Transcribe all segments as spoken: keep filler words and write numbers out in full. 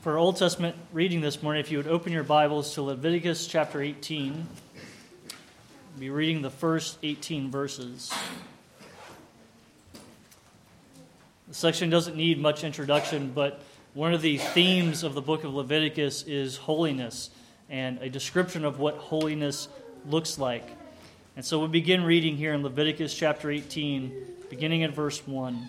For our Old Testament reading this morning, if you would open your Bibles to Leviticus chapter eighteen, we'll be reading the first eighteen verses. The section doesn't need much introduction, but one of the themes of the book of Leviticus is holiness and a description of what holiness looks like. And so we'll begin reading here in Leviticus chapter eighteen, beginning at verse one.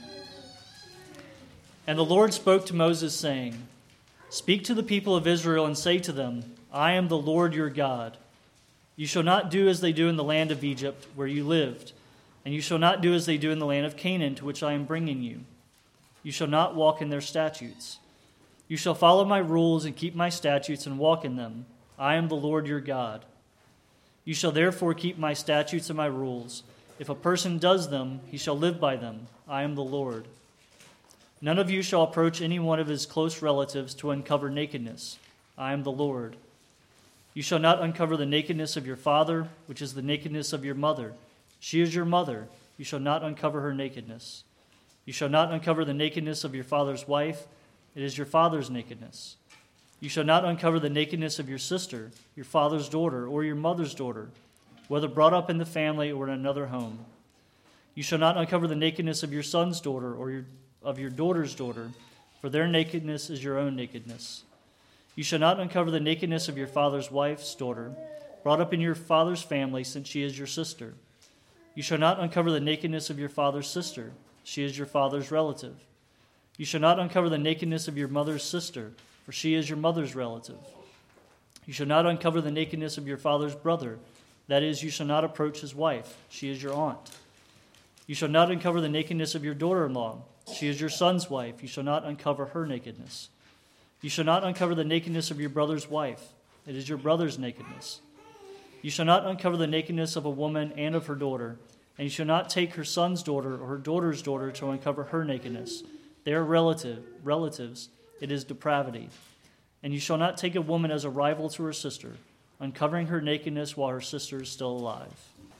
And the Lord spoke to Moses, saying, Speak to the people of Israel and say to them, I am the Lord your God. You shall not do as they do in the land of Egypt, where you lived, and you shall not do as they do in the land of Canaan, to which I am bringing you. You shall not walk in their statutes. You shall follow my rules and keep my statutes and walk in them. I am the Lord your God. You shall therefore keep my statutes and my rules. If a person does them, he shall live by them. I am the Lord. None of you shall approach any one of his close relatives to uncover nakedness. I am the Lord. You shall not uncover the nakedness of your father, which is the nakedness of your mother. She is your mother. You shall not uncover her nakedness. You shall not uncover the nakedness of your father's wife. It is your father's nakedness. You shall not uncover the nakedness of your sister, your father's daughter, or your mother's daughter, whether brought up in the family or in another home. You shall not uncover the nakedness of your son's daughter or your of your daughter's daughter, for their nakedness is your own nakedness. You shall not uncover the nakedness of your father's wife's daughter, brought up in your father's family, since she is your sister. You shall not uncover the nakedness of your father's sister. She is your father's relative. You shall not uncover the nakedness of your mother's sister, for she is your mother's relative. You shall not uncover the nakedness of your father's brother. That is, you shall not approach his wife. She is your aunt. You shall not uncover the nakedness of your daughter-in-law. She is your son's wife. You shall not uncover her nakedness. You shall not uncover the nakedness of your brother's wife. It is your brother's nakedness. You shall not uncover the nakedness of a woman and of her daughter, and you shall not take her son's daughter or her daughter's daughter to uncover her nakedness. They are relative, relatives. It is depravity. And you shall not take a woman as a rival to her sister, uncovering her nakedness while her sister is still alive.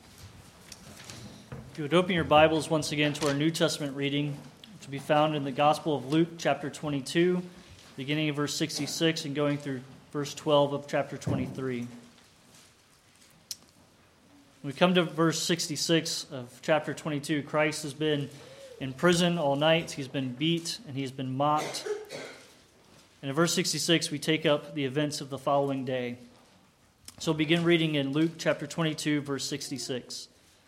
If you would open your Bibles once again to our New Testament reading, to be found in the Gospel of Luke, chapter twenty-two, beginning of verse sixty-six and going through verse twelve of chapter twenty-three. When we come to verse sixty-six of chapter twenty-two, Christ has been in prison all night. He's been beat and he's been mocked. And in verse sixty-six, we take up the events of the following day. So we'll begin reading in Luke chapter twenty-two, verse sixty-six.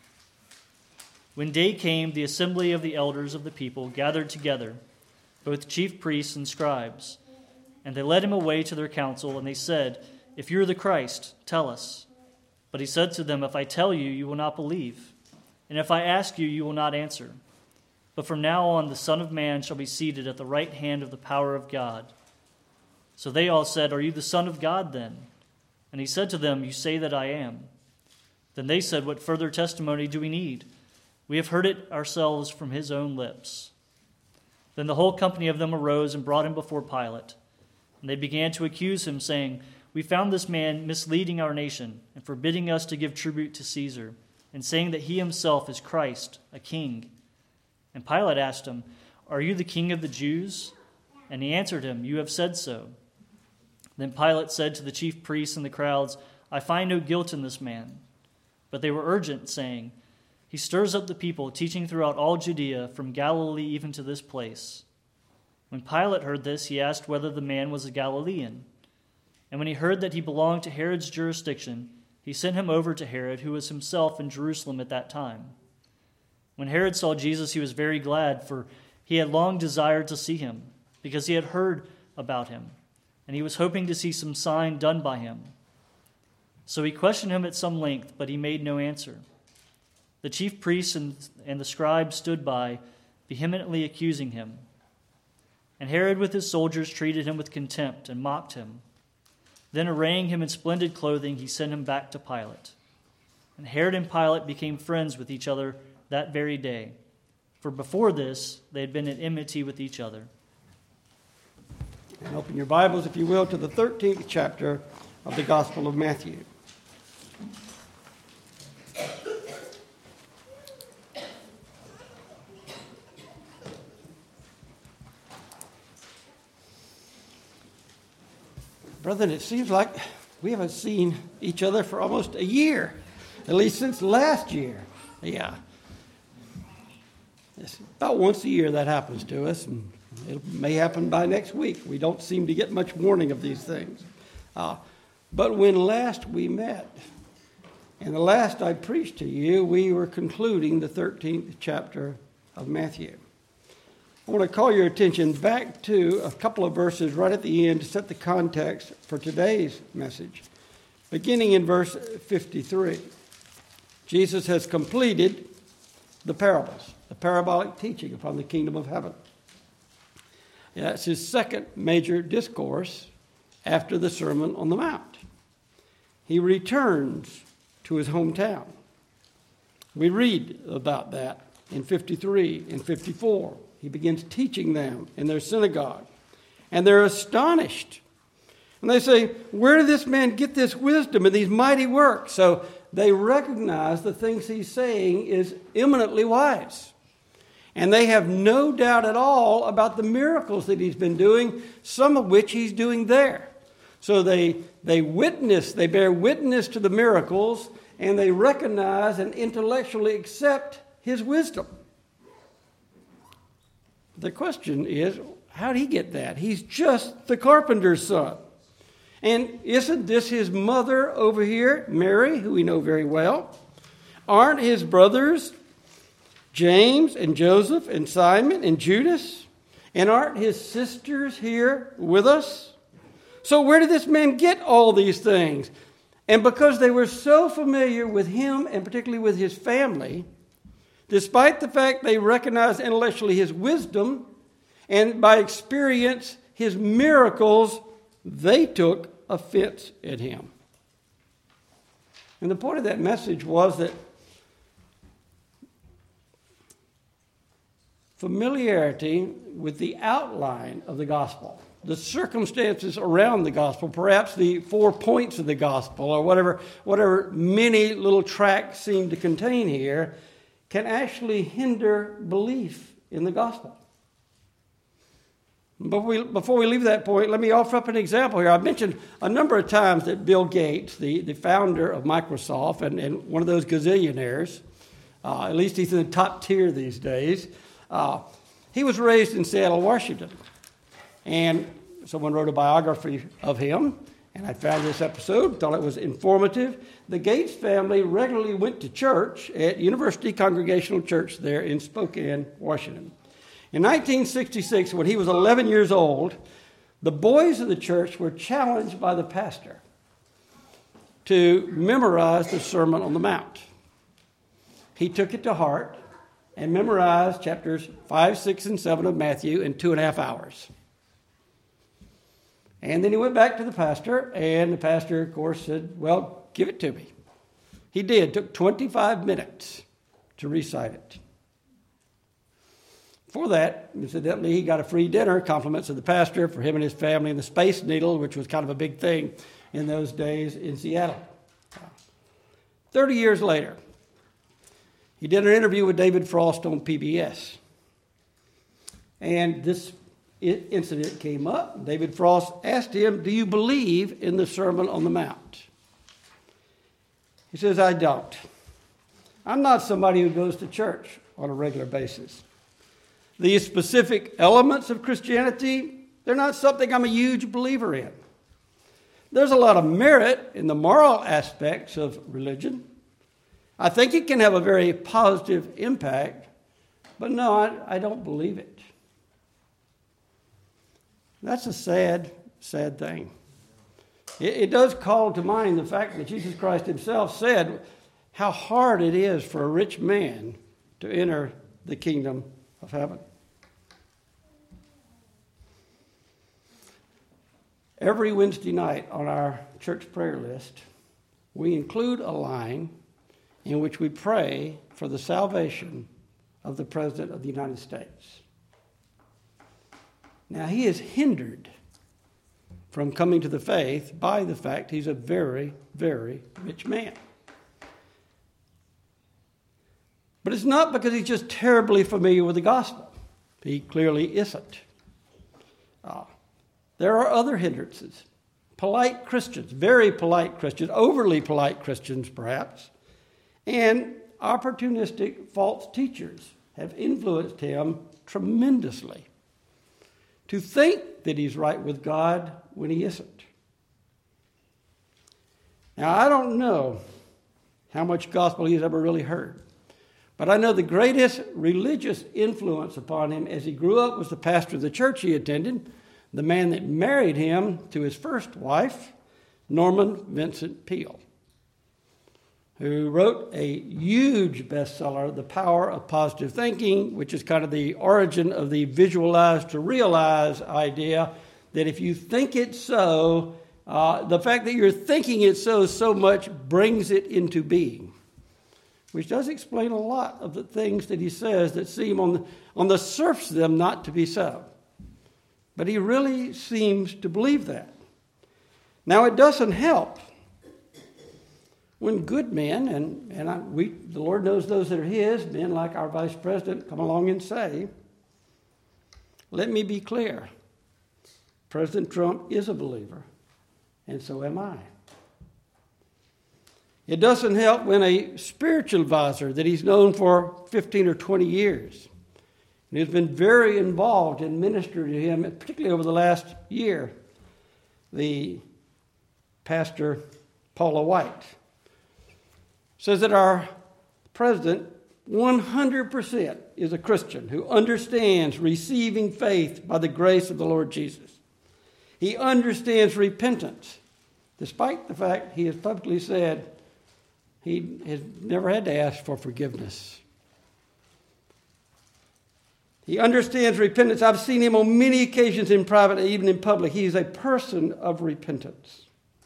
When day came, the assembly of the elders of the people gathered together, both chief priests and scribes. And they led him away to their council, and they said, If you are the Christ, tell us. But he said to them, If I tell you, you will not believe. And if I ask you, you will not answer. But from now on, the Son of Man shall be seated at the right hand of the power of God. So they all said, Are you the Son of God then? And he said to them, You say that I am. Then they said, What further testimony do we need? We have heard it ourselves from his own lips. Then the whole company of them arose and brought him before Pilate. And they began to accuse him, saying, We found this man misleading our nation and forbidding us to give tribute to Caesar, and saying that he himself is Christ, a king. And Pilate asked him, Are you the king of the Jews? And he answered him, You have said so. Then Pilate said to the chief priests and the crowds, I find no guilt in this man. But they were urgent, saying, He stirs up the people, teaching throughout all Judea, from Galilee even to this place. When Pilate heard this, he asked whether the man was a Galilean. And when he heard that he belonged to Herod's jurisdiction, he sent him over to Herod, who was himself in Jerusalem at that time. When Herod saw Jesus, he was very glad, for he had long desired to see him, because he had heard about him, and he was hoping to see some sign done by him. So he questioned him at some length, but he made no answer. The chief priests and, and the scribes stood by, vehemently accusing him. And Herod with his soldiers treated him with contempt and mocked him. Then arraying him in splendid clothing, he sent him back to Pilate. And Herod and Pilate became friends with each other that very day. For before this, they had been in enmity with each other. And open your Bibles, if you will, to the thirteenth chapter of the Gospel of Matthew. Brethren, it seems like we haven't seen each other for almost a year, at least since last year. Yeah. It's about once a year that happens to us, and it may happen by next week. We don't seem to get much warning of these things. Uh, but when last we met, and the last I preached to you, we were concluding the thirteenth chapter of Matthew. I want to call your attention back to a couple of verses right at the end to set the context for today's message. Beginning in verse fifty-three, Jesus has completed the parables, the parabolic teaching upon the kingdom of heaven. Yeah, it's his second major discourse after the Sermon on the Mount. He returns to his hometown. We read about that in fifty-three and fifty-four. He begins teaching them in their synagogue. And they're astonished. And they say, where did this man get this wisdom and these mighty works? So they recognize the things he's saying is eminently wise. And they have no doubt at all about the miracles that he's been doing, some of which he's doing there. So they, they witness, they bear witness to the miracles, and they recognize and intellectually accept his wisdom. The question is, how did he get that? He's just the carpenter's son. And isn't this his mother over here, Mary, who we know very well? Aren't his brothers James and Joseph and Simon and Judas? And aren't his sisters here with us? So where did this man get all these things? And because they were so familiar with him and particularly with his family, despite the fact they recognized intellectually his wisdom and by experience his miracles, they took offense at him. And the point of that message was that familiarity with the outline of the gospel, the circumstances around the gospel, perhaps the four points of the gospel, or whatever, whatever many little tracts seem to contain here, can actually hinder belief in the gospel. But we, before we leave that point, let me offer up an example here. I've mentioned a number of times that Bill Gates, the, the founder of Microsoft and, and one of those gazillionaires, uh, at least he's in the top tier these days, uh, he was raised in Seattle, Washington. And someone wrote a biography of him, and I found this episode, thought it was informative. The Gates family regularly went to church at University Congregational Church there in Spokane, Washington. In nineteen sixty-six, when he was eleven years old, the boys of the church were challenged by the pastor to memorize the Sermon on the Mount. He took it to heart and memorized chapters five, six, and seven of Matthew in two and a half hours. And then he went back to the pastor, and the pastor, of course, said, well, give it to me. He did. It took twenty-five minutes to recite it. For that, incidentally, he got a free dinner, compliments of the pastor for him and his family, and the Space Needle, which was kind of a big thing in those days in Seattle. Thirty years later, he did an interview with David Frost on P B S. And this incident came up. David Frost asked him, do you believe in the Sermon on the Mount? He says, I don't. I'm not somebody who goes to church on a regular basis. These specific elements of Christianity, they're not something I'm a huge believer in. There's a lot of merit in the moral aspects of religion. I think it can have a very positive impact, but no, I, I don't believe it. That's a sad, sad thing. It, it does call to mind the fact that Jesus Christ himself said how hard it is for a rich man to enter the kingdom of heaven. Every Wednesday night on our church prayer list, we include a line in which we pray for the salvation of the President of the United States. Now, he is hindered from coming to the faith by the fact he's a very, very rich man. But it's not because he's just terribly familiar with the gospel. He clearly isn't. Uh, there are other hindrances polite Christians, very polite Christians, overly polite Christians perhaps, and opportunistic false teachers have influenced him tremendously to think that he's right with God when he isn't. Now, I don't know how much gospel he's ever really heard, but I know the greatest religious influence upon him as he grew up was the pastor of the church he attended, the man that married him to his first wife, Norman Vincent Peale, who wrote a huge bestseller, The Power of Positive Thinking, which is kind of the origin of the visualize to realize idea, that if you think it so, uh, the fact that you're thinking it so so much brings it into being, which does explain a lot of the things that he says that seem on the, on the surface of them not to be so. But he really seems to believe that. Now, it doesn't help when good men, and, and I, we, the Lord knows those that are his, men like our vice president, come along and say, let me be clear, President Trump is a believer, and so am I. It doesn't help when a spiritual advisor that he's known for fifteen or twenty years, and has been very involved in ministry to him, particularly over the last year, the pastor Paula White, says that our president one hundred percent is a Christian who understands receiving faith by the grace of the Lord Jesus. He understands repentance, despite the fact he has publicly said he has never had to ask for forgiveness. He understands repentance. I've seen him on many occasions in private, even in public. He is a person of repentance.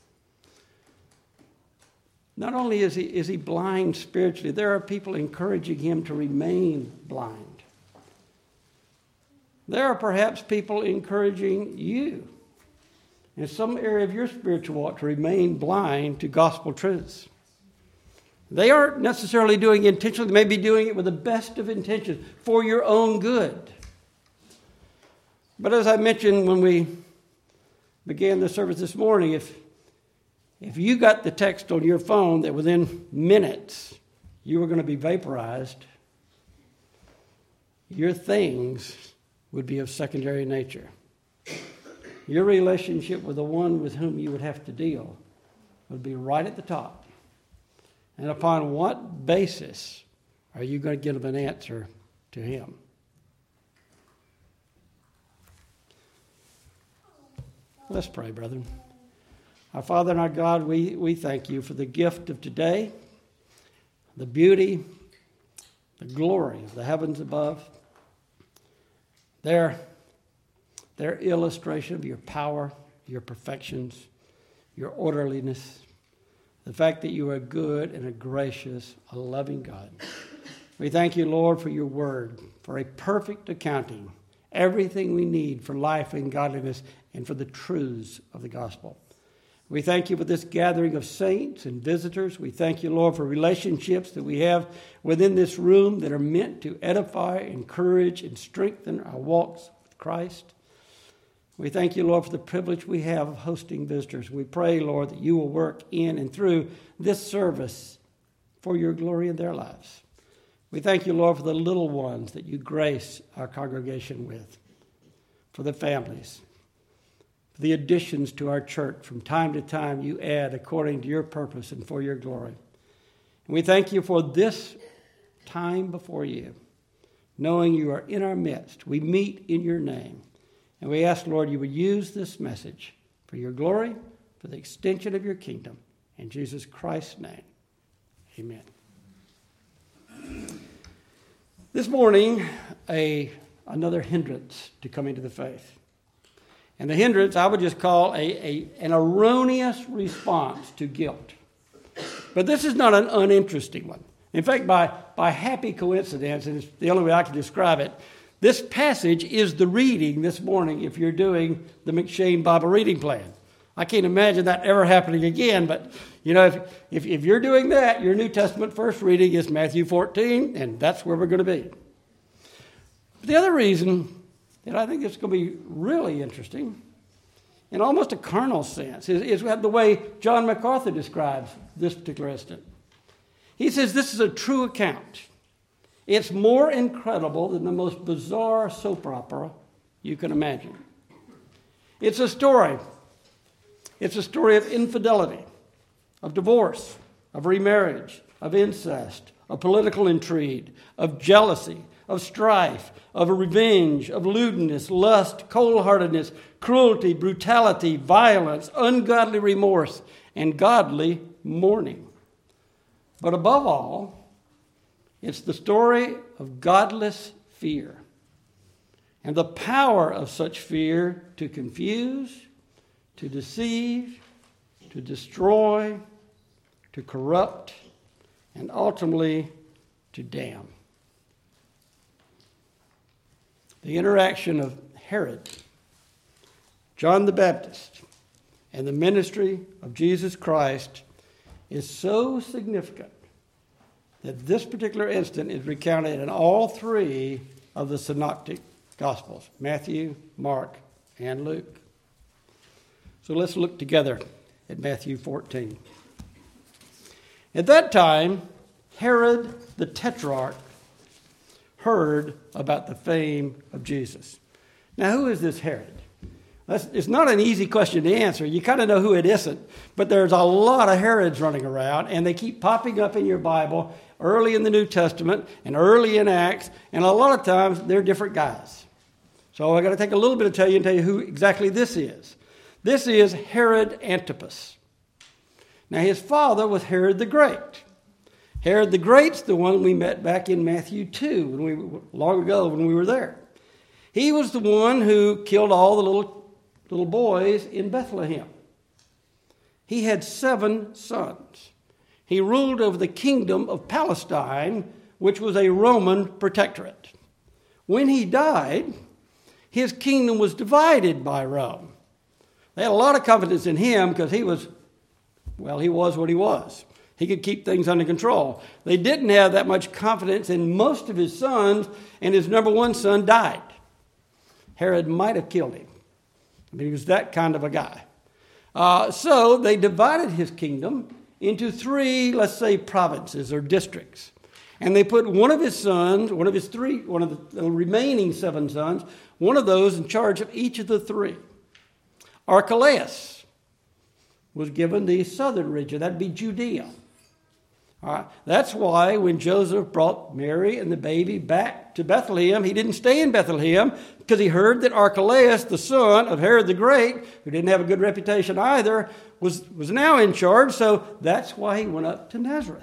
Not only is he, is he blind spiritually, there are people encouraging him to remain blind. There are perhaps people encouraging you in some area of your spiritual walk to remain blind to gospel truths. They aren't necessarily doing it intentionally. They may be doing it with the best of intentions for your own good. But as I mentioned when we began the service this morning, if If you got the text on your phone that within minutes you were going to be vaporized, your things would be of secondary nature. Your relationship with the one with whom you would have to deal would be right at the top. And upon what basis are you going to give an answer to him? Let's pray, brethren. Our Father and our God, we, we thank you for the gift of today, the beauty, the glory of the heavens above, their, their illustration of your power, your perfections, your orderliness, the fact that you are good and a gracious, a loving God. We thank you, Lord, for your word, for a perfect accounting, everything we need for life and godliness and for the truths of the gospel. We thank you for this gathering of saints and visitors. We thank you, Lord, for relationships that we have within this room that are meant to edify, encourage, and strengthen our walks with Christ. We thank you, Lord, for the privilege we have of hosting visitors. We pray, Lord, that you will work in and through this service for your glory in their lives. We thank you, Lord, for the little ones that you grace our congregation with, for the families, the additions to our church. From time to time you add according to your purpose and for your glory. And we thank you for this time before you, knowing you are in our midst. We meet in your name. And we ask, Lord, you would use this message for your glory, for the extension of your kingdom. In Jesus Christ's name, amen. This morning, a another hindrance to coming to the faith. And the hindrance I would just call a, a, an erroneous response to guilt. But this is not an uninteresting one. In fact, by, by happy coincidence, and it's the only way I can describe it, this passage is the reading this morning if you're doing the McShane Bible reading plan. I can't imagine that ever happening again, but you know, if, if, if you're doing that, your New Testament first reading is Matthew fourteen, and that's where we're going to be. But the other reason that I think it's going to be really interesting in almost a carnal sense, is, is the way John MacArthur describes this particular incident. He says this is a true account. It's more incredible than the most bizarre soap opera you can imagine. It's a story. It's a story of infidelity, of divorce, of remarriage, of incest, of political intrigue, of jealousy, of strife, of revenge, of lewdness, lust, cold-heartedness, cruelty, brutality, violence, ungodly remorse, and godly mourning. But above all, it's the story of godless fear and the power of such fear to confuse, to deceive, to destroy, to corrupt, and ultimately to damn. The interaction of Herod, John the Baptist, and the ministry of Jesus Christ is so significant that this particular incident is recounted in all three of the synoptic Gospels, Matthew, Mark, and Luke. So let's look together at Matthew fourteen. At that time, Herod the Tetrarch heard about the fame of Jesus. Now, who is this Herod? That's, it's not an easy question to answer. You kind of know who it isn't, but there's a lot of Herods running around, and they keep popping up in your Bible early in the New Testament and early in Acts, and a lot of times they're different guys. So I've got to take a little bit to tell you and tell you who exactly this is. This is Herod Antipas. Now, his father was Herod the Great. Herod the Great's the one we met back in Matthew two, when we, long ago when we were there. He was the one who killed all the little, little boys in Bethlehem. He had seven sons. He ruled over the kingdom of Palestine, which was a Roman protectorate. When he died, his kingdom was divided by Rome. They had a lot of confidence in him because he was, well, he was what he was. He could keep things under control. They didn't have that much confidence in most of his sons, and his number one son died. Herod might have killed him. I mean, he was that kind of a guy. Uh, so they divided his kingdom into three, let's say, provinces or districts. And they put one of his sons, one of his three, one of the remaining seven sons, one of those in charge of each of the three. Archelaus was given the southern region. That'd be Judea. All right. That's why when Joseph brought Mary and the baby back to Bethlehem, he didn't stay in Bethlehem because he heard that Archelaus, the son of Herod the Great, who didn't have a good reputation either, was, was now in charge. So that's why he went up to Nazareth.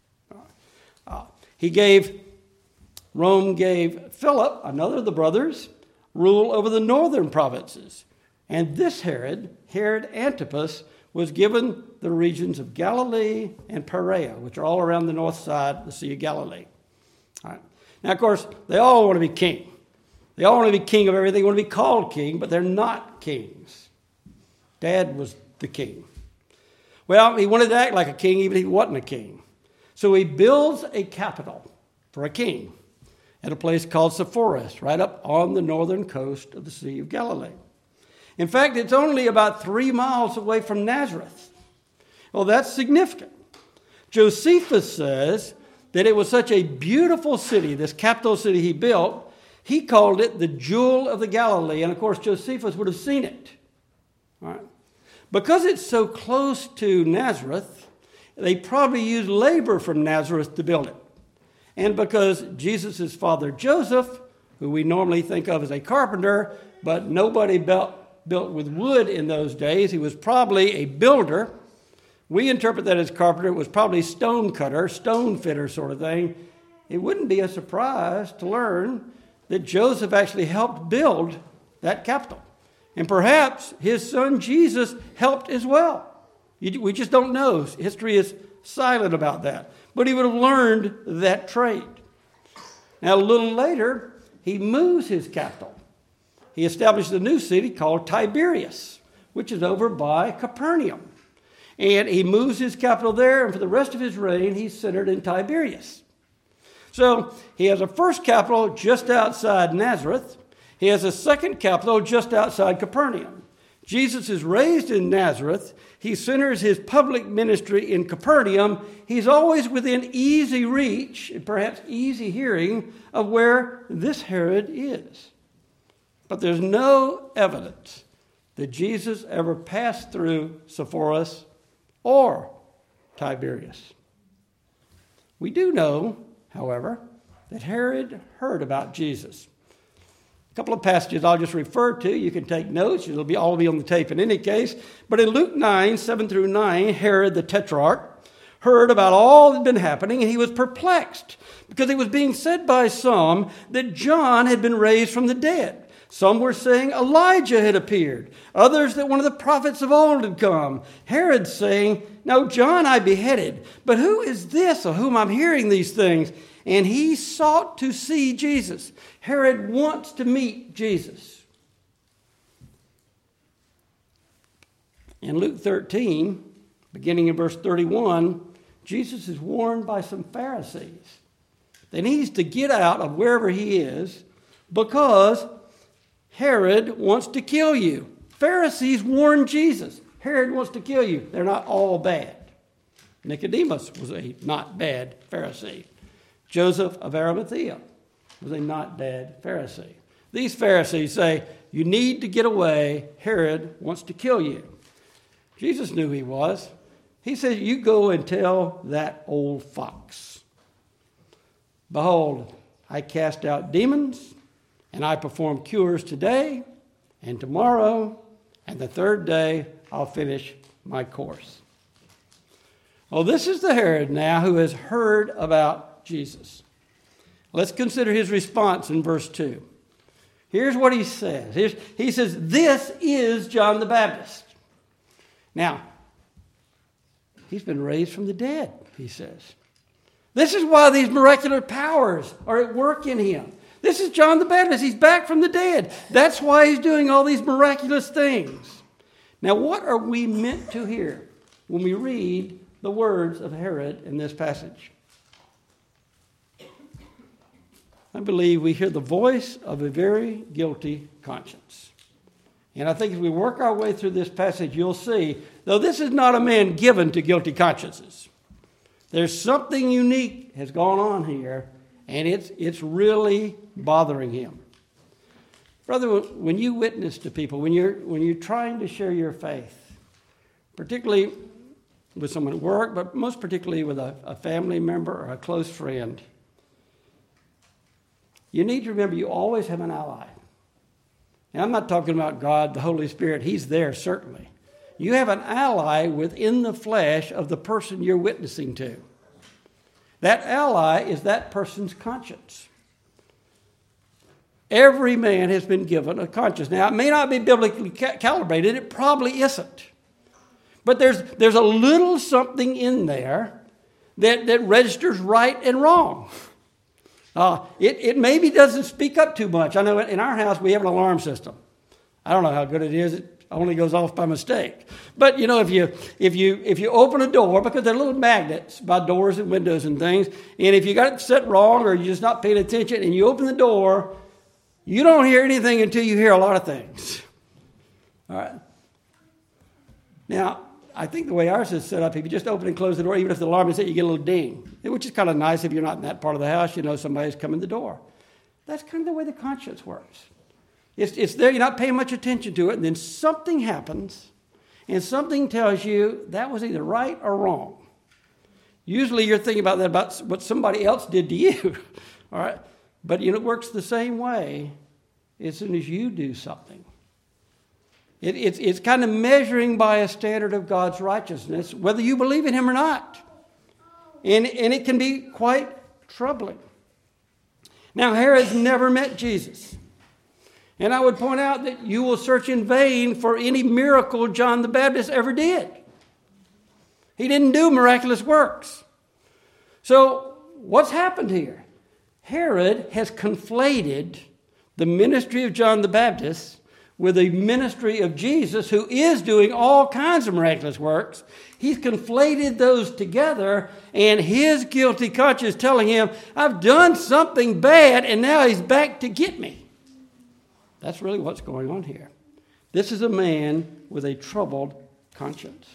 Uh, he gave, Rome gave Philip, another of the brothers, rule over the northern provinces. And this Herod, Herod Antipas, was given the regions of Galilee and Perea, which are all around the north side of the Sea of Galilee. All right. Now, of course, they all want to be king. They all want to be king of everything. They want to be called king, but they're not kings. Dad was the king. Well, he wanted to act like a king, even if he wasn't a king. So he builds a capital for a king at a place called Sepphoris, right up on the northern coast of the Sea of Galilee. In fact, it's only about three miles away from Nazareth. Well, that's significant. Josephus says that it was such a beautiful city, this capital city he built, he called it the Jewel of the Galilee. And of course, Josephus would have seen it. All right. Because it's so close to Nazareth, they probably used labor from Nazareth to build it. And because Jesus' father Joseph, who we normally think of as a carpenter, but nobody built built with wood in those days. He was probably a builder. We interpret that as carpenter. It was probably stone cutter, stone fitter sort of thing. It wouldn't be a surprise to learn that Joseph actually helped build that capital. And perhaps his son Jesus helped as well. We just don't know. History is silent about that. But he would have learned that trade. Now, a little later, he moves his capital. He established a new city called Tiberias, which is over by Capernaum. And he moves his capital there, and for the rest of his reign, he's centered in Tiberias. So he has a first capital just outside Nazareth. He has a second capital just outside Capernaum. Jesus is raised in Nazareth. He centers his public ministry in Capernaum. He's always within easy reach, and perhaps easy hearing, of where this Herod is. But there's no evidence that Jesus ever passed through Sepphoris or Tiberias. We do know, however, that Herod heard about Jesus. A couple of passages I'll just refer to. You can take notes. It'll be all be on the tape in any case. But in Luke nine, seven through nine, Herod the Tetrarch heard about all that had been happening, and he was perplexed because it was being said by some that John had been raised from the dead. Some were saying Elijah had appeared. Others that one of the prophets of old had come. Herod saying, "No, John I beheaded. But who is this of whom I'm hearing these things?" And he sought to see Jesus. Herod wants to meet Jesus. In Luke thirteen, beginning in verse thirty-one, Jesus is warned by some Pharisees that he needs to get out of wherever he is because Herod wants to kill you. Pharisees warn Jesus. Herod wants to kill you. They're not all bad. Nicodemus was a not bad Pharisee. Joseph of Arimathea was a not bad Pharisee. These Pharisees say, you need to get away. Herod wants to kill you. Jesus knew he was. He said, you go and tell that old fox. Behold, I cast out demons, and I perform cures today and tomorrow, and the third day I'll finish my course. Well, this is the Herod now who has heard about Jesus. Let's consider his response in verse two. Here's what he says. Here's, he says, this is John the Baptist. Now, he's been raised from the dead, he says. This is why these miraculous powers are at work in him. This is John the Baptist. He's back from the dead. That's why he's doing all these miraculous things. Now, what are we meant to hear when we read the words of Herod in this passage? I believe we hear the voice of a very guilty conscience. And I think as we work our way through this passage, you'll see, though this is not a man given to guilty consciences, there's something unique has gone on here, and it's it's really bothering him. Brother, when you witness to people, when you're when you're trying to share your faith, particularly with someone at work, but most particularly with a, a family member or a close friend, you need to remember you always have an ally. And I'm not talking about God, the Holy Spirit. He's there, certainly. You have an ally within the flesh of the person you're witnessing to. That ally is that person's conscience. Every man has been given a conscience. Now, it may not be biblically ca- calibrated. It probably isn't. But there's, there's a little something in there that, that registers right and wrong. Uh, it, it maybe doesn't speak up too much. I know in our house we have an alarm system. I don't know how good it is. It only goes off by mistake. But, you know, if you if you if you open a door, because they're little magnets by doors and windows and things, and if you got it set wrong or you're just not paying attention and you open the door, you don't hear anything until you hear a lot of things. All right. Now, I think the way ours is set up, if you just open and close the door, even if the alarm is set, you get a little ding, which is kind of nice if you're not in that part of the house. You know somebody's coming to the door. That's kind of the way the conscience works. It's, it's there, you're not paying much attention to it, and then something happens, and something tells you that was either right or wrong. Usually you're thinking about that, about what somebody else did to you. All right? But you know, it works the same way as soon as you do something. It, it's, it's kind of measuring by a standard of God's righteousness, whether you believe in him or not. And, and it can be quite troubling. Now, Herod's never met Jesus. And I would point out that you will search in vain for any miracle John the Baptist ever did. He didn't do miraculous works. So what's happened here? Herod has conflated the ministry of John the Baptist with the ministry of Jesus, who is doing all kinds of miraculous works. He's conflated those together, and his guilty conscience telling him, I've done something bad, and now he's back to get me. That's really what's going on here. This is a man with a troubled conscience.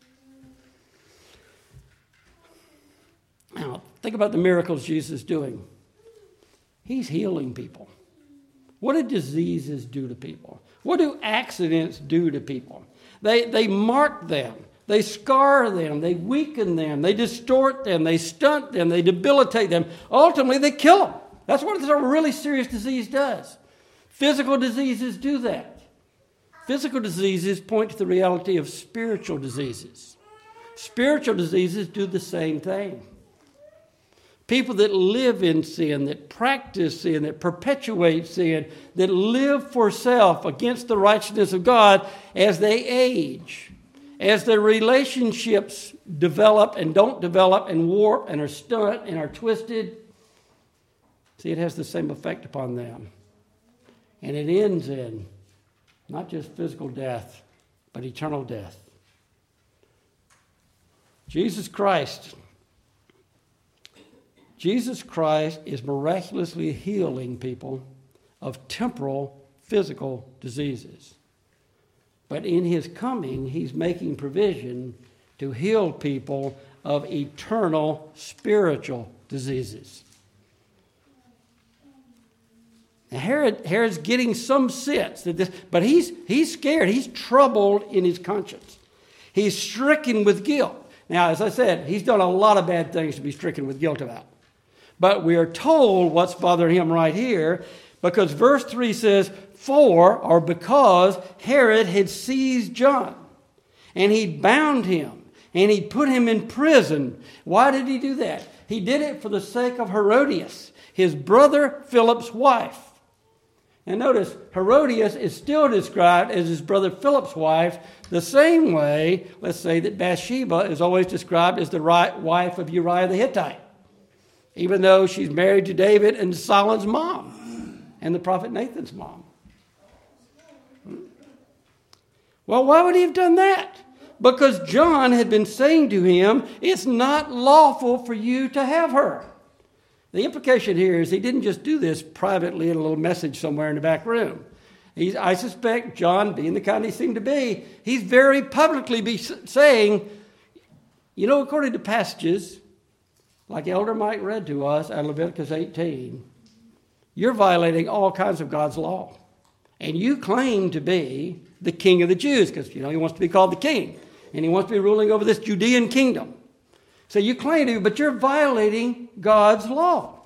Now, think about the miracles Jesus is doing. He's healing people. What do diseases do to people? What do accidents do to people? They, they mark them. They scar them. They weaken them. They distort them. They stunt them. They debilitate them. Ultimately, they kill them. That's what a really serious disease does. Physical diseases do that. Physical diseases point to the reality of spiritual diseases. Spiritual diseases do the same thing. People that live in sin, that practice sin, that perpetuate sin, that live for self against the righteousness of God as they age, as their relationships develop and don't develop and warp and are stunt and are twisted. See, it has the same effect upon them. And it ends in not just physical death, but eternal death. Jesus Christ Jesus Christ is miraculously healing people of temporal physical diseases. But in his coming, he's making provision to heal people of eternal spiritual diseases. Now Herod, Herod's getting some sense that this, but he's he's scared. He's troubled in his conscience. He's stricken with guilt. Now, as I said, he's done a lot of bad things to be stricken with guilt about. But we are told what's bothering him right here, because verse three says, for, or because, Herod had seized John, and he'd bound him, and he'd put him in prison. Why did he do that? He did it for the sake of Herodias, his brother Philip's wife. And notice, Herodias is still described as his brother Philip's wife, the same way, let's say, that Bathsheba is always described as the wife of Uriah the Hittite, even though she's married to David and Solomon's mom and the prophet Nathan's mom. Well, why would he have done that? Because John had been saying to him, it's not lawful for you to have her. The implication here is he didn't just do this privately in a little message somewhere in the back room. He's, I suspect John, being the kind he seemed to be, he's very publicly be saying, you know, according to passages like Elder Mike read to us out of Leviticus eighteen, you're violating all kinds of God's law. And you claim to be the king of the Jews, because, you know, he wants to be called the king. And he wants to be ruling over this Judean kingdom. So you claim to, but you're violating God's law.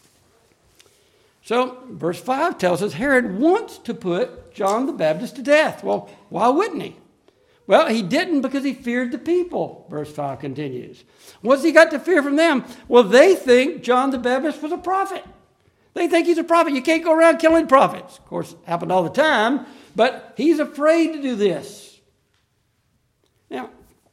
So verse five tells us Herod wants to put John the Baptist to death. Well, why wouldn't he? Well, he didn't because he feared the people, verse five continues. What's he got to fear from them? Well, they think John the Baptist was a prophet. They think he's a prophet. You can't go around killing prophets. Of course, it happened all the time, but he's afraid to do this. Now,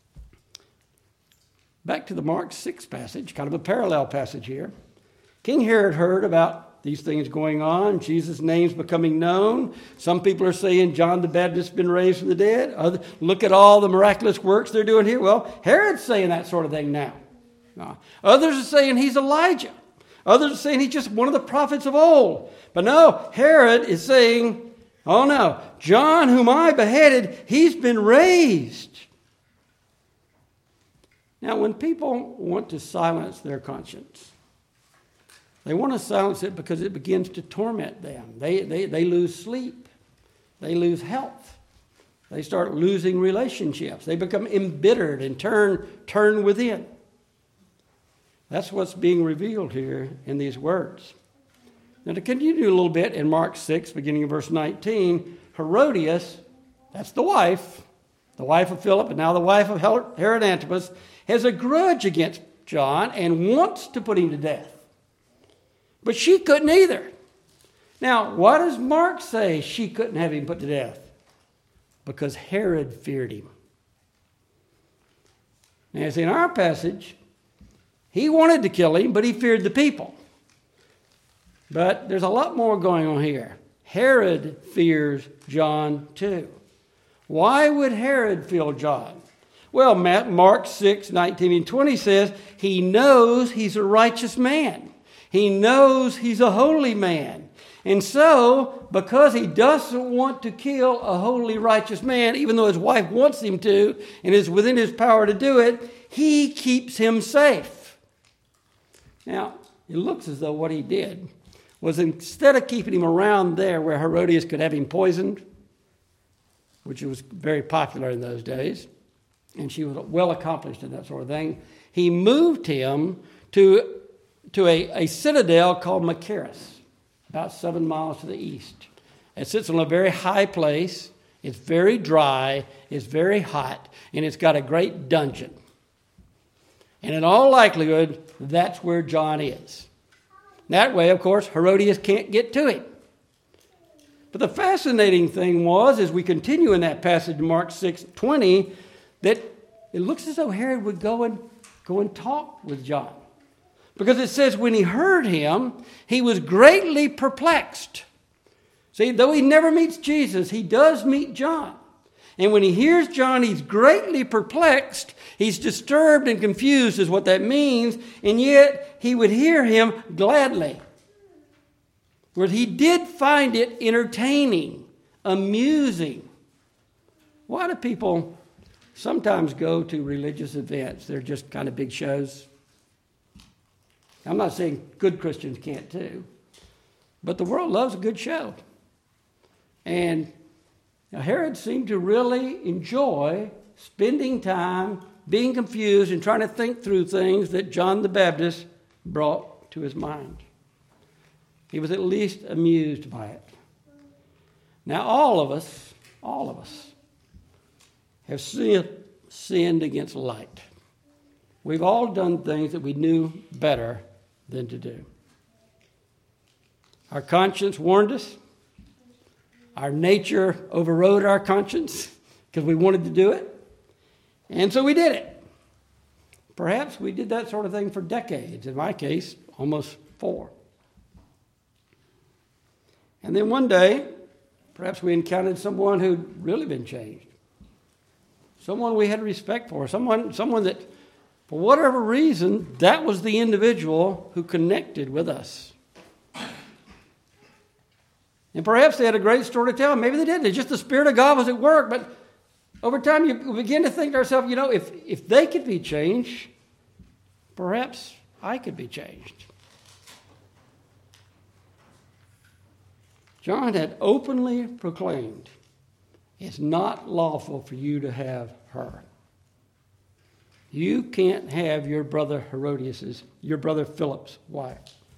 back to the Mark six passage, kind of a parallel passage here. King Herod heard about these things going on, Jesus' name's becoming known. Some people are saying John the Baptist has been raised from the dead. Other, look at all the miraculous works they're doing here. Well, Herod's saying that sort of thing now. Uh, others are saying he's Elijah. Others are saying he's just one of the prophets of old. But no, Herod is saying, oh no, John whom I beheaded, he's been raised. Now, when people want to silence their conscience, they want to silence it because it begins to torment them. They, they, they lose sleep. They lose health. They start losing relationships. They become embittered and turn, turn within. That's what's being revealed here in these words. Now, to continue a little bit in Mark six, beginning in verse nineteen, Herodias, that's the wife, the wife of Philip, and now the wife of Herod Antipas, has a grudge against John and wants to put him to death. But she couldn't either. Now, why does Mark say she couldn't have him put to death? Because Herod feared him. Now, as in our passage, he wanted to kill him, but he feared the people. But there's a lot more going on here. Herod fears John too. Why would Herod fear John? Well, Mark six, nineteen and twenty says he knows he's a righteous man. He knows he's a holy man. And so, because he doesn't want to kill a holy, righteous man, even though his wife wants him to, and is within his power to do it, he keeps him safe. Now, it looks as though what he did was, instead of keeping him around there where Herodias could have him poisoned, which was very popular in those days, and she was well accomplished in that sort of thing, he moved him to, to a, a citadel called Machaerus, about seven miles to the east. It sits on a very high place. It's very dry. It's very hot. And it's got a great dungeon. And in all likelihood, that's where John is. That way, of course, Herodias can't get to him. But the fascinating thing was, as we continue in that passage in Mark six twenty, that it looks as though Herod would go and go and talk with John. Because it says when he heard him, he was greatly perplexed. See, though he never meets Jesus, he does meet John. And when he hears John, he's greatly perplexed. He's disturbed and confused is what that means. And yet he would hear him gladly. Where he did find it entertaining, amusing. Why do people sometimes go to religious events? They're just kind of big shows. I'm not saying good Christians can't too, but the world loves a good show. And Herod seemed to really enjoy spending time being confused and trying to think through things that John the Baptist brought to his mind. He was at least amused by it. Now, all of us, all of us have sinned, sinned against light. We've all done things that we knew better than to do. Our conscience warned us. Our nature overrode our conscience because we wanted to do it. And so we did it. Perhaps we did that sort of thing for decades. In my case, almost four. And then one day, perhaps we encountered someone who'd really been changed. Someone we had respect for. Someone, someone that, for whatever reason, that was the individual who connected with us. And perhaps they had a great story to tell. Maybe they didn't. It's just the Spirit of God was at work. But over time, you begin to think to ourselves, you know, if, if they could be changed, perhaps I could be changed. John had openly proclaimed, it's not lawful for you to have her. You can't have your brother Herodias's, your brother Philip's wife.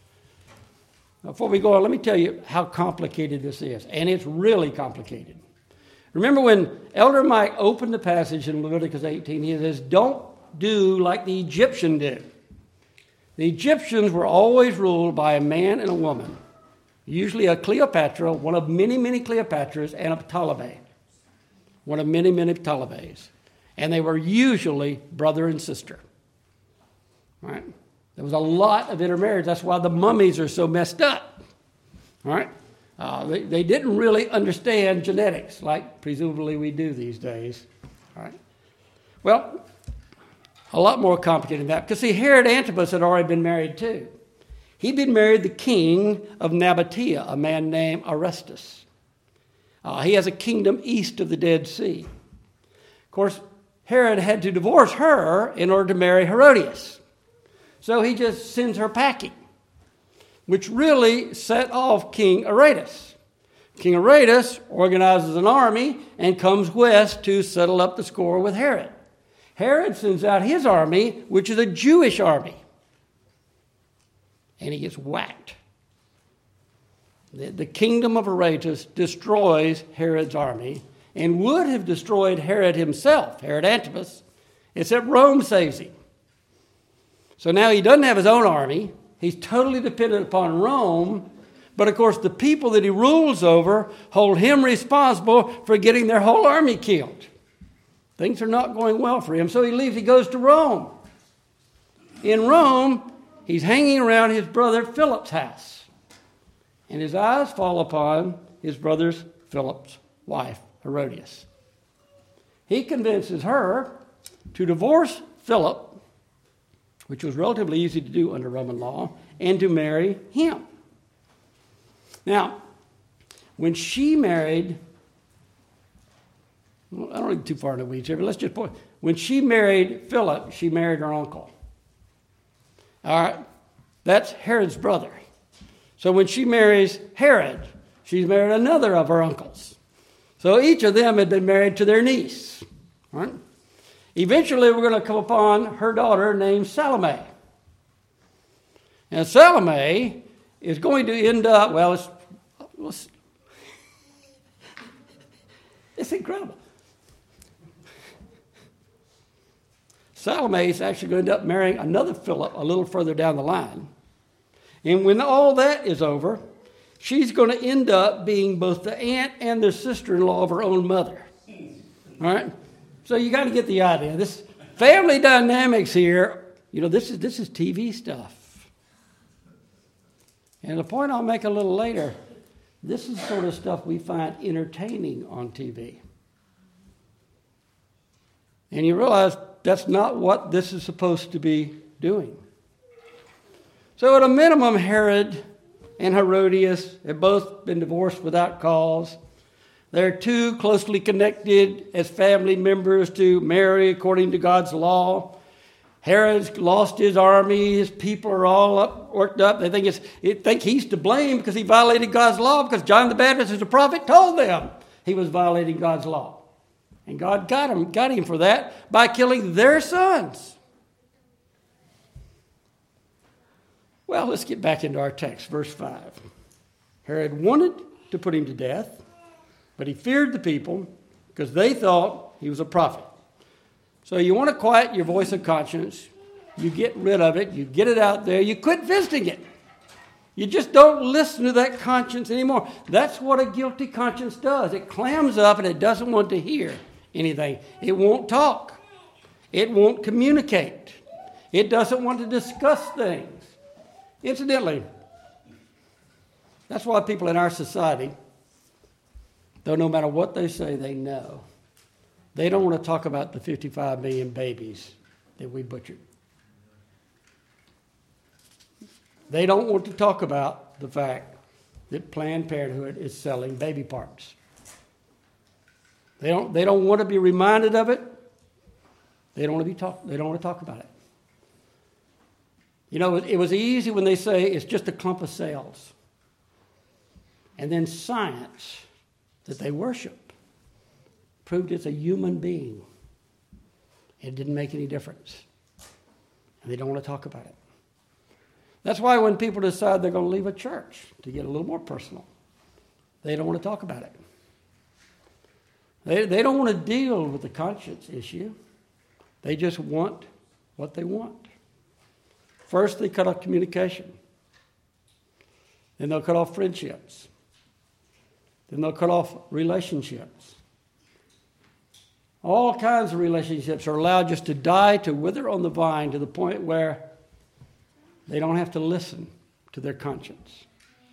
Before we go on, let me tell you how complicated this is. And it's really complicated. Remember when Elder Mike opened the passage in Leviticus eighteen, he says, don't do like the Egyptians did. The Egyptians were always ruled by a man and a woman. Usually a Cleopatra, one of many, many Cleopatras, and a Ptolemy. One of many, many Ptolemies. And they were usually brother and sister. Right? There was a lot of intermarriage. That's why the mummies are so messed up. All right? Uh, they, they didn't really understand genetics like presumably we do these days. All right? Well, a lot more complicated than that. Because see, Herod Antipas had already been married too. He'd been married the king of Nabatea, a man named Arestus. Uh, he has a kingdom east of the Dead Sea. Of course, Herod had to divorce her in order to marry Herodias. So he just sends her packing, which really set off King Aretas. King Aretas organizes an army and comes west to settle up the score with Herod. Herod sends out his army, which is a Jewish army. And he gets whacked. The, the kingdom of Aretas destroys Herod's army and would have destroyed Herod himself, Herod Antipas, except Rome saves him. So now he doesn't have his own army. He's totally dependent upon Rome. But of course, the people that he rules over hold him responsible for getting their whole army killed. Things are not going well for him. So he leaves, he goes to Rome. In Rome, he's hanging around his brother Philip's house. And his eyes fall upon his brother Philip's wife, Herodias. He convinces her to divorce Philip, which was relatively easy to do under Roman law, and to marry him. Now, when she married, well, I don't want to get too far in the weeds here, but let's just point. When she married Philip, she married her uncle. All right? That's Herod's brother. So when she marries Herod, she's married another of her uncles. So each of them had been married to their niece. All right? Eventually, we're going to come upon her daughter named Salome. And Salome is going to end up, well, it's, it's, it's incredible. Salome is actually going to end up marrying another Philip a little further down the line. And when all that is over, she's going to end up being both the aunt and the sister-in-law of her own mother. All right? So you got to get the idea. This family dynamics here, you know, this is this is T V stuff. And the point I'll make a little later, this is sort of stuff we find entertaining on T V. And you realize that's not what this is supposed to be doing. So at a minimum, Herod and Herodias have both been divorced without cause. They're too closely connected as family members to marry according to God's law. Herod's lost his army. His people are all up, worked up. They think, it's, they think he's to blame because he violated God's law, because John the Baptist, as a prophet, told them he was violating God's law. And God got him, got him for that by killing their sons. Well, let's get back into our text, verse five. Herod wanted to put him to death, but he feared the people because they thought he was a prophet. So you want to quiet your voice of conscience. You get rid of it. You get it out there. You quit visiting it. You just don't listen to that conscience anymore. That's what a guilty conscience does. It clams up and it doesn't want to hear anything. It won't talk. It won't communicate. It doesn't want to discuss things. Incidentally, that's why people in our society, though no matter what they say, they know. They don't want to talk about the fifty-five million babies that we butchered. They don't want to talk about the fact that Planned Parenthood is selling baby parts. They don't, they don't want to be reminded of it. They don't want to be talk, they don't want to talk about it. You know, it was easy when they say it's just a clump of cells. And then science that they worship proved it's a human being. It didn't make any difference. And they don't want to talk about it. That's why when people decide they're going to leave a church, to get a little more personal, they don't want to talk about it. They, they don't want to deal with the conscience issue. They just want what they want. First, they cut off communication. Then they'll cut off friendships. Then they'll cut off relationships. All kinds of relationships are allowed just to die, to wither on the vine, to the point where they don't have to listen to their conscience.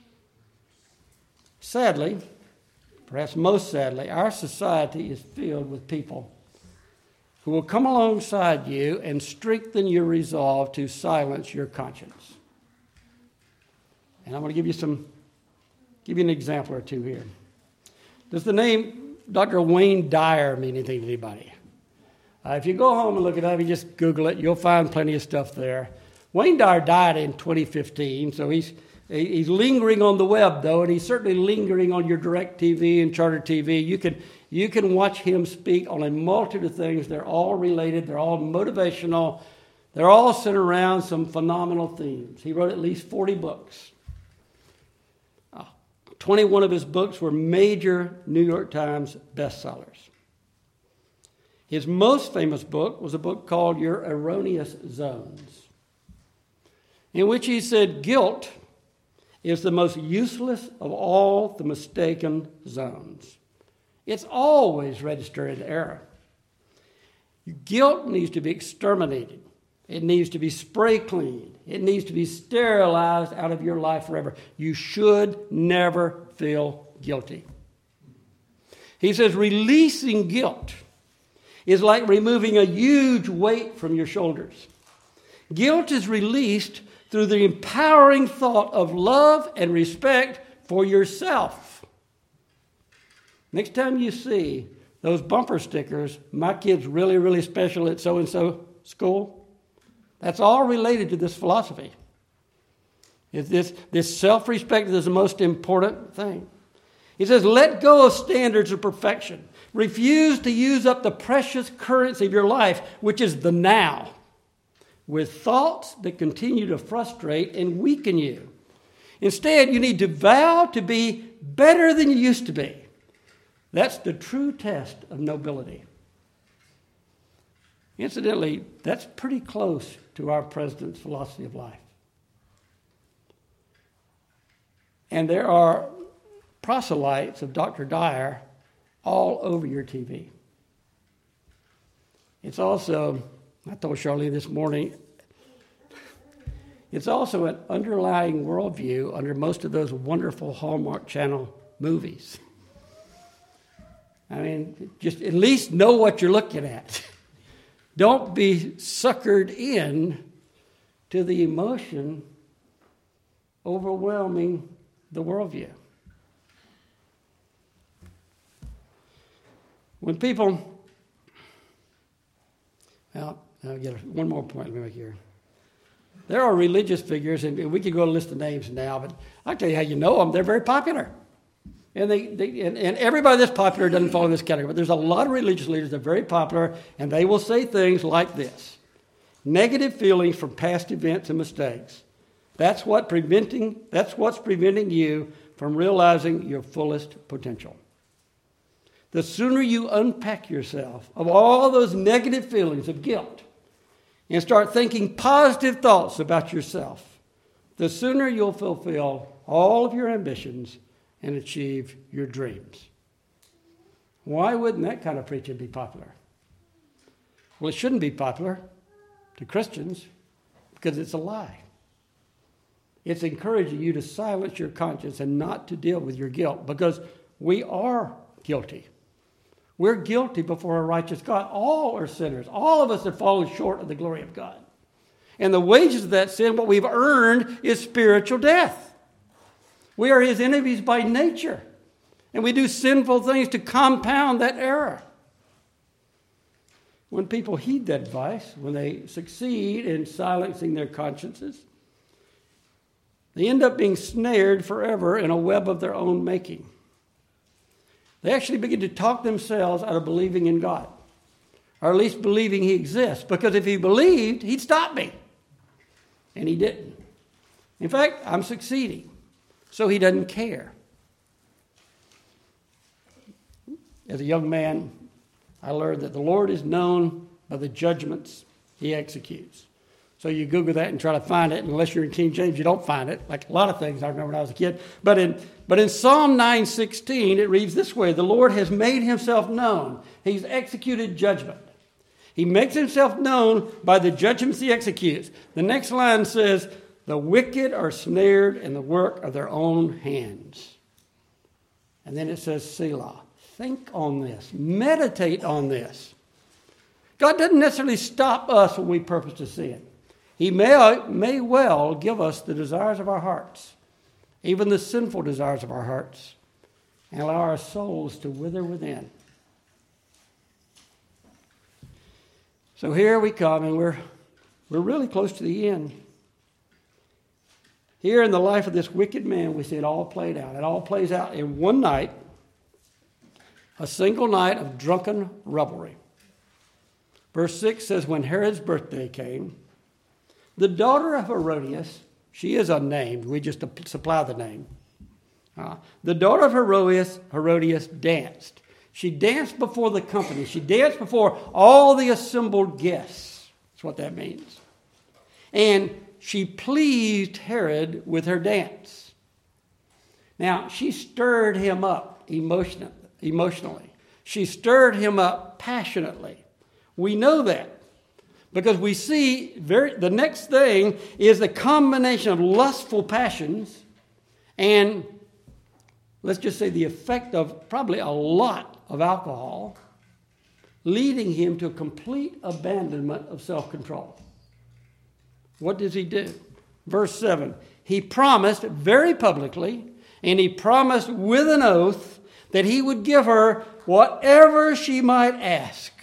Sadly, perhaps most sadly, our society is filled with people who will come alongside you and strengthen your resolve to silence your conscience. And I'm going to give you some, give you an example or two here. Does the name Doctor Wayne Dyer mean anything to anybody? Uh, if you go home and look it up, you just Google it, you'll find plenty of stuff there. Wayne Dyer died in twenty fifteen, so he's he's lingering on the web, though, and he's certainly lingering on your Direct T V and Charter T V. You can you can watch him speak on a multitude of things. They're all related. They're all motivational. They're all centered around some phenomenal themes. He wrote at least forty books. Uh, twenty-one of his books were major New York Times bestsellers. His most famous book was a book called Your Erroneous Zones, in which he said guilt is the most useless of all the mistaken zones. It's always registered as error. Guilt needs to be exterminated. It needs to be spray cleaned. It needs to be sterilized out of your life forever. You should never feel guilty. He says releasing guilt is like removing a huge weight from your shoulders. Guilt is released through the empowering thought of love and respect for yourself. Next time you see those bumper stickers, my kid's really, really special at so-and-so school, that's all related to this philosophy. It's this, this self-respect is the most important thing. He says, let go of standards of perfection. Refuse to use up the precious currency of your life, which is the now, with thoughts that continue to frustrate and weaken you. Instead, you need to vow to be better than you used to be. That's the true test of nobility. Incidentally, that's pretty close to our president's philosophy of life. And there are proselytes of Doctor Dyer all over your T V. It's also, I told Charlene this morning, it's also an underlying worldview under most of those wonderful Hallmark Channel movies. I mean, just at least know what you're looking at. Don't be suckered in to the emotion overwhelming the worldview. When people, well, I'll get one more point let me make here. There are religious figures, and we could go to list of names now, but I'll tell you how you know them. They're very popular. And they, they and, and everybody that's popular doesn't fall in this category, but there's a lot of religious leaders that are very popular, and they will say things like this: negative feelings from past events and mistakes. That's what preventing. That's what's preventing you from realizing your fullest potential. The sooner you unpack yourself of all those negative feelings of guilt and start thinking positive thoughts about yourself, the sooner you'll fulfill all of your ambitions and achieve your dreams. Why wouldn't that kind of preaching be popular? Well, it shouldn't be popular to Christians because it's a lie. It's encouraging you to silence your conscience and not to deal with your guilt, because we are guilty. We're guilty before a righteous God. All are sinners. All of us have fallen short of the glory of God. And the wages of that sin, what we've earned, is spiritual death. We are his enemies by nature, and we do sinful things to compound that error. When people heed that advice, when they succeed in silencing their consciences, they end up being snared forever in a web of their own making. They actually begin to talk themselves out of believing in God, or at least believing he exists, because if he believed, he'd stop me. And he didn't. In fact, I'm succeeding. So he doesn't care. As a young man, I learned that the Lord is known by the judgments he executes. So you Google that and try to find it, and unless you're in King James, you don't find it, like a lot of things I remember when I was a kid. But in, but in Psalm nine sixteen, it reads this way: the Lord has made himself known. He's executed judgment. He makes himself known by the judgments he executes. The next line says, the wicked are snared in the work of their own hands. And then it says, Selah. Think on this. Meditate on this. God doesn't necessarily stop us when we purpose to sin. He may, may well give us the desires of our hearts, even the sinful desires of our hearts, and allow our souls to wither within. So here we come, and we're, we're really close to the end. Here in the life of this wicked man, we see it all played out. It all plays out in one night, a single night of drunken revelry. Verse six says, when Herod's birthday came, the daughter of Herodias, she is unnamed, we just supply the name. Uh, the daughter of Herodias, Herodias danced. She danced before the company. She danced before all the assembled guests. That's what that means. And she pleased Herod with her dance. Now, she stirred him up emotionally. emotionally. She stirred him up passionately. We know that because we see very, the next thing is the combination of lustful passions and, let's just say, the effect of probably a lot of alcohol, leading him to a complete abandonment of self-control. What does he do? Verse seven, he promised very publicly And he promised with an oath that he would give her whatever she might ask.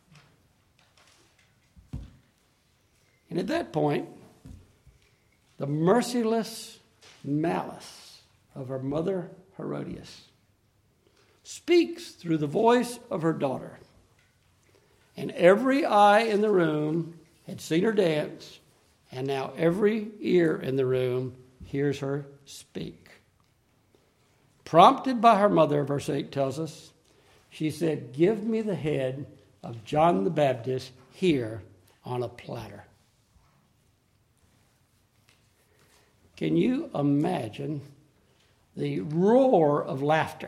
And at that point, the merciless malice of her mother Herodias speaks through the voice of her daughter. And every eye in the room had seen her dance, and now every ear in the room hears her speak. Prompted by her mother, verse eight tells us, she said, "Give me the head of John the Baptist here on a platter." Can you imagine the roar of laughter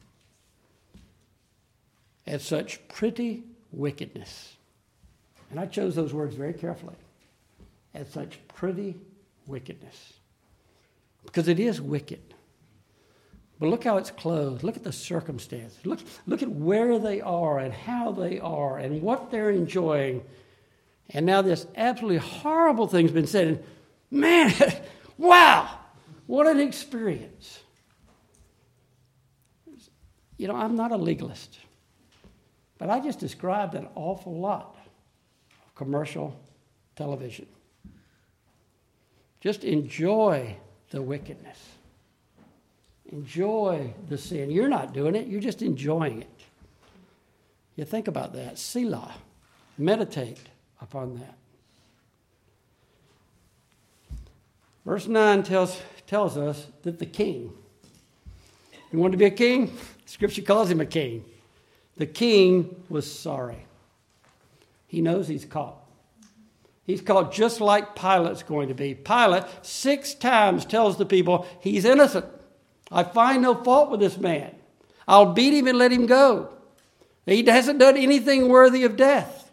at such pretty wickedness? And I chose those words very carefully. At such pretty wickedness. Because it is wicked. But look how it's clothed. Look at the circumstances. Look, look at where they are and how they are and what they're enjoying. And now this absolutely horrible thing's been said. And man, wow, what an experience. You know, I'm not a legalist, but I just described an awful lot of commercial television. Just enjoy the wickedness. Enjoy the sin. You're not doing it, you're just enjoying it. You think about that. Selah. Meditate upon that. Verse nine tells, tells us that the king, you want to be a king? Scripture calls him a king. The king was sorry. He knows he's caught. He's caught just like Pilate's going to be. Pilate six times tells the people he's innocent. I find no fault with this man. I'll beat him and let him go. He hasn't done anything worthy of death.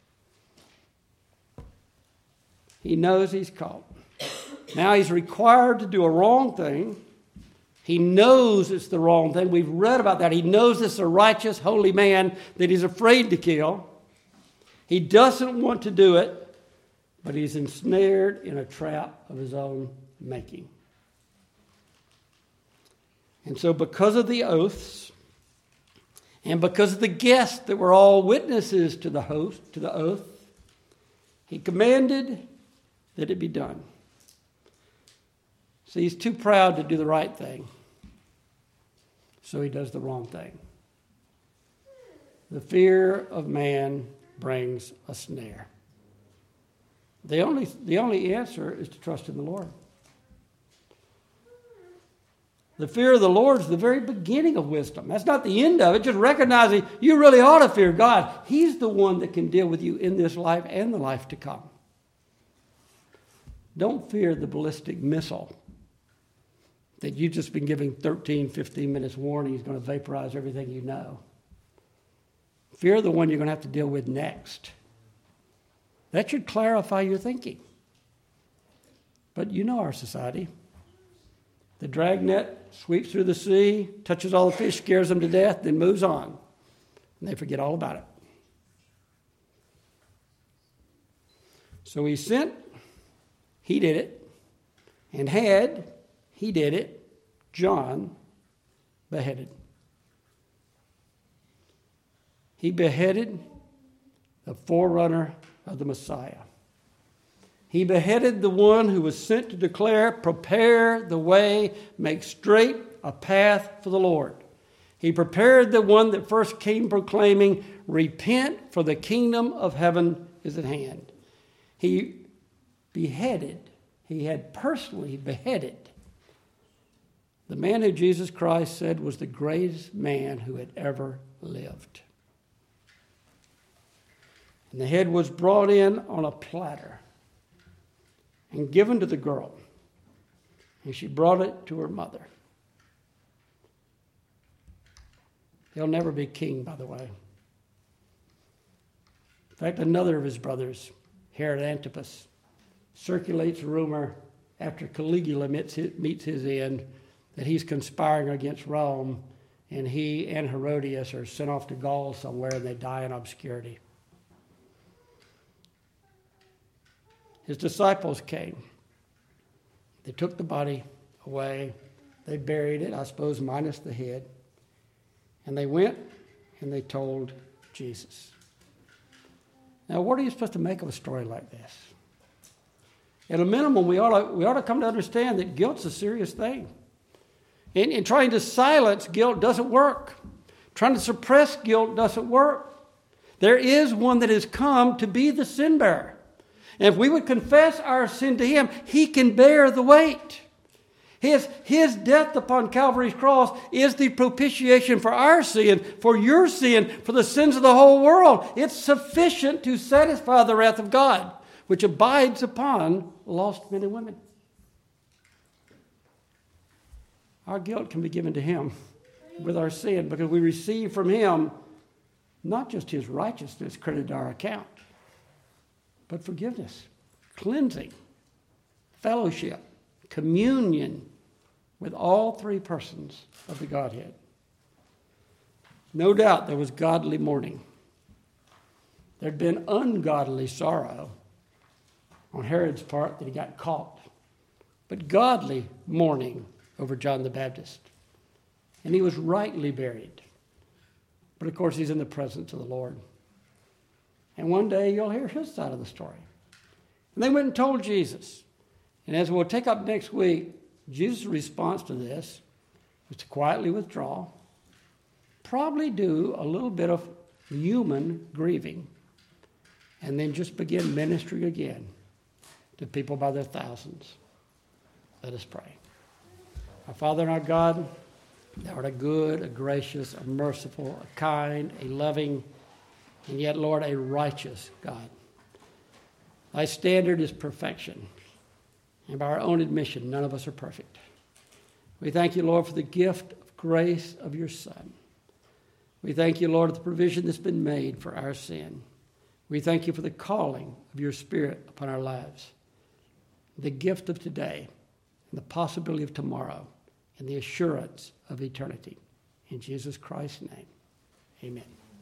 He knows he's caught. Now he's required to do a wrong thing. He knows it's the wrong thing. We've read about that. He knows it's a righteous, holy man that he's afraid to kill. He doesn't want to do it, but he's ensnared in a trap of his own making. And so because of the oaths, and because of the guests that were all witnesses to the host, to the oath, he commanded that it be done. See, he's too proud to do the right thing, so he does the wrong thing. The fear of man brings a snare. The only, the only answer is to trust in the Lord. The fear of the Lord is the very beginning of wisdom. That's not the end of it. Just recognizing you really ought to fear God. He's the one that can deal with you in this life and the life to come. Don't fear the ballistic missile that you've just been giving thirteen, fifteen minutes warning is going to vaporize everything you know. Fear the one you're going to have to deal with next. That should clarify your thinking. But you know our society. The dragnet sweeps through the sea, touches all the fish, scares them to death, then moves on. And they forget all about it. So he sent, he did it, and had, he did it, John beheaded. He beheaded the forerunner of the Messiah. He beheaded the one who was sent to declare, prepare the way, make straight a path for the Lord. He prepared the one that first came proclaiming, repent, for the kingdom of heaven is at hand. He beheaded, he had personally beheaded the man who Jesus Christ said was the greatest man who had ever lived. And the head was brought in on a platter and given to the girl. And she brought it to her mother. He'll never be king, by the way. In fact, another of his brothers, Herod Antipas, circulates a rumor after Caligula meets his, meets his end that he's conspiring against Rome, and he and Herodias are sent off to Gaul somewhere and they die in obscurity. His disciples came. They took the body away. They buried it, I suppose, minus the head. And they went and they told Jesus. Now, what are you supposed to make of a story like this? At a minimum, we ought to, we ought to come to understand that guilt's a serious thing. And, and trying to silence guilt doesn't work. Trying to suppress guilt doesn't work. There is one that has come to be the sin bearer. And if we would confess our sin to him, he can bear the weight. His, his death upon Calvary's cross is the propitiation for our sin, for your sin, for the sins of the whole world. It's sufficient to satisfy the wrath of God, which abides upon lost men and women. Our guilt can be given to him with our sin because we receive from him not just his righteousness credited to our account, but forgiveness, cleansing, fellowship, communion with all three persons of the Godhead. No doubt there was godly mourning. There'd been ungodly sorrow on Herod's part that he got caught, but godly mourning over John the Baptist. And he was rightly buried. But of course, he's in the presence of the Lord. And one day you'll hear his side of the story. And they went and told Jesus. And as we'll take up next week, Jesus' response to this was to quietly withdraw, probably do a little bit of human grieving, and then just begin ministry again to people by their thousands. Let us pray. Our Father and our God, thou art a good, a gracious, a merciful, a kind, a loving, and yet, Lord, a righteous God. Thy standard is perfection. And by our own admission, none of us are perfect. We thank you, Lord, for the gift of grace of your Son. We thank you, Lord, for the provision that's been made for our sin. We thank you for the calling of your Spirit upon our lives, the gift of today, and the possibility of tomorrow, and the assurance of eternity. In Jesus Christ's name, amen.